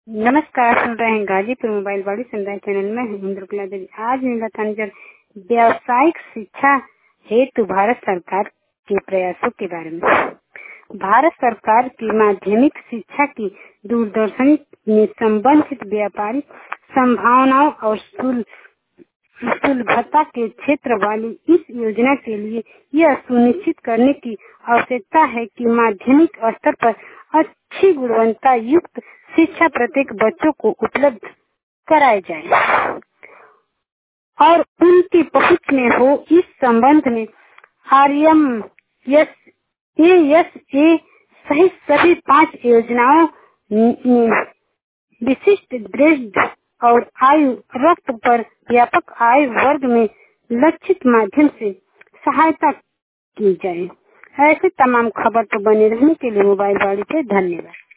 नमस्कार, सुन रहे हैं गाजीपुर मोबाइल बाड़ी समुदाय चैनल में इंद्रकला देवी। आज मेरा नजर व्यावसायिक शिक्षा हेतु भारत सरकार के प्रयासों के बारे में। भारत सरकार की माध्यमिक शिक्षा की दूरदर्शन में संबंधित व्यापारिक संभावनाओं और सुलभता के क्षेत्र वाली इस योजना के लिए यह सुनिश्चित करने की आवश्यकता है कि माध्यमिक स्तर पर अच्छी गुणवत्ता युक्त शिक्षा प्रत्येक बच्चों को उपलब्ध कराई जाए और उनकी पहुंच में हो। इस संबंध में RMSASA सहित सभी 5 योजनाओं में विशिष्ट दृष्टि और आयु रक्त पर व्यापक आयु वर्ग में लक्षित माध्यम से सहायता की जाए। ऐसे तमाम खबर पर बने रहने के लिए मोबाइल बाड़ी पे धन्यवाद।